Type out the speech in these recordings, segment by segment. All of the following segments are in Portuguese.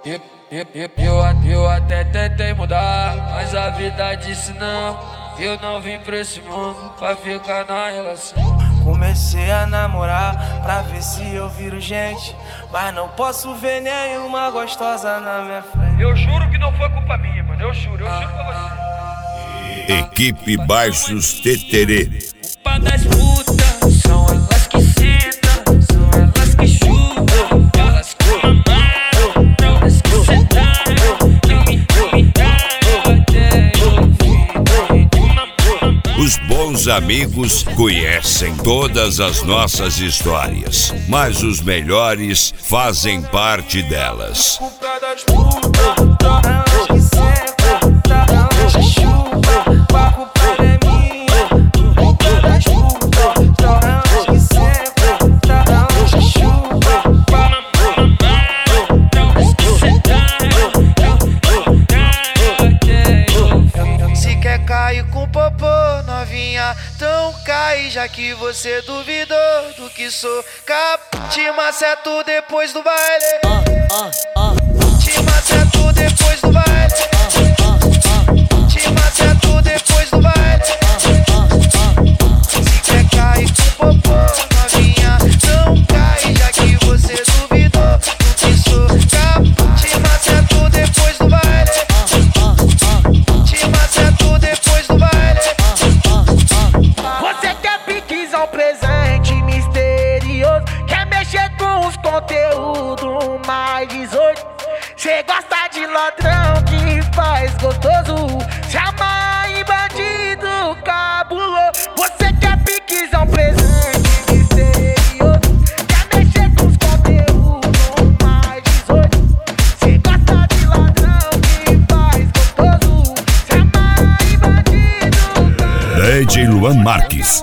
Eu até tentei mudar, mas a vida disse não. Eu não vim pra esse mundo pra ficar na relação. Comecei a namorar pra ver se eu viro gente, mas não posso ver nenhuma gostosa na minha frente. Eu juro que não foi culpa minha, mano. Eu juro pra você. Equipe Baixos Teterê. Culpa das putas, são elas que sentam, são elas que chutam, elas que mamaram, elas que sentaram, que me deram até eu vi. Os bons amigos conhecem todas as nossas histórias, mas os melhores fazem parte delas. Culpa das putas, elas que sentam, elas que chutam, a culpa é minha. Culpa das putas, elas que sentam, elas que chutam, Elas que sentaram, Se quer cair com popô, novinha, então cai, já que você duvidou do que sou. Te maceto depois do baile. Te maceto depois do baile. Te maceto depois do baile. Se quer cair com popô, novinha, então cai, já que você duvidou do que sou. Te maceto depois do baile. Te maceto depois do baile. Você quer piquizar um presente misterioso, quer mexer com os conteúdos mais 18. Cê gosta de ladrão que faz gostoso, se amarra em bandido cabuloso. Você quer piquizar um presente misterioso, quer mexer com os conteúdos mais 18. Cê gosta de ladrão que faz gostoso, se amarra em bandido. DJ Luan Marques.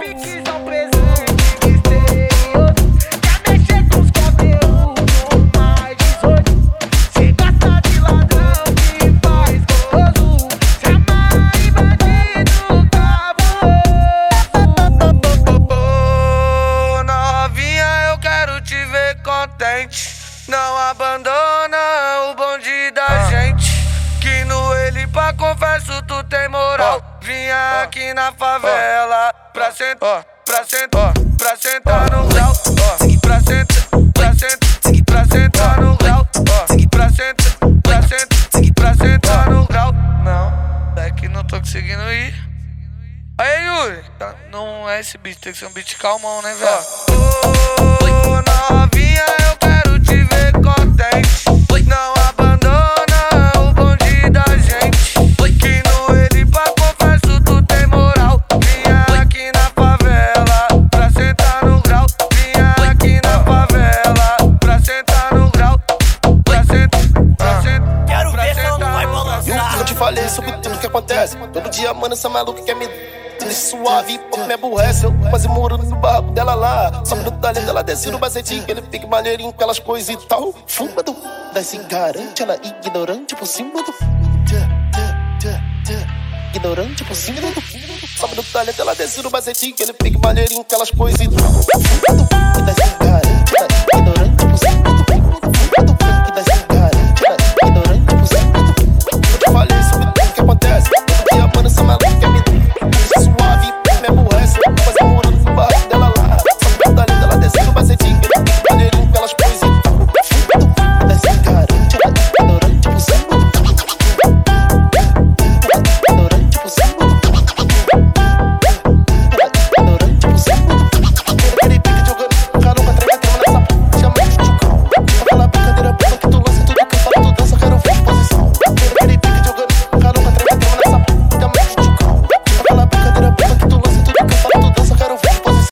Não abandona o bonde da gente, que no ele pra confesso tu tem moral. Vinha aqui na favela pra sentar, pra sentar, pra sentar no grau. Pra sentar, pra sentar, pra sentar no grau. Pra sentar, pra sentar, pra sentar no grau. Não, é que não tô conseguindo ir. Aí, Yuri, não é esse beat, tem que ser um beat calmão, né, velho? Ô, novinha, eu quero te ver contente. Não abandona o bonde da gente, que no ele pra confesso tu tem moral. Vinha aqui na favela pra sentar no grau. Vinha aqui na favela pra sentar no grau. Pra sentar, pra sentar. Quero ver se ela não vai balançar. Eu te falei sobre tudo que acontece. Todo dia, mano, essa maluca quer me suave, pouco me aborrece. Eu quase moro no barco dela lá. Só no talento, ela desce no bacetinho. Ele fica maneirinho com aquelas coisas e tal. Fuma do daí se garante, ela ignorante por cima do ignorante por cima do. Só no talento, ela desce no bacetinho. Ele fica maneirinho com aquelas coisas e tal. Fuma do daí se garante.